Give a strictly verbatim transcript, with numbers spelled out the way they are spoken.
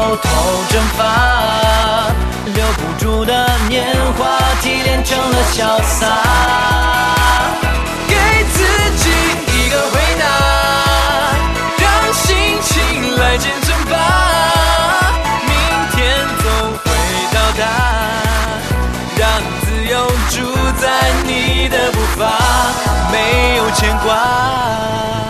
偷偷蒸发，留不住的年华提炼成了潇洒。给自己一个回答，让心情来见证吧，明天总会到达，让自由住在你的步伐，没有牵挂。